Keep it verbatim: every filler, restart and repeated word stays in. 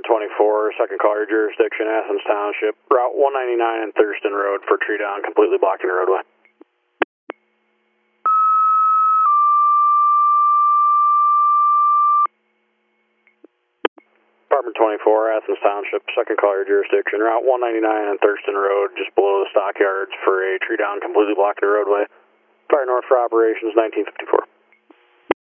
twenty-four, second call, your jurisdiction, Athens Township, Route one ninety-nine and Thurston Road for tree down, completely blocking the roadway. Department twenty-four, Athens Township, second call, your jurisdiction, Route one ninety-nine and Thurston Road, just below the stockyards for a tree down, completely blocking the roadway. Fire north for operations, nineteen fifty-four.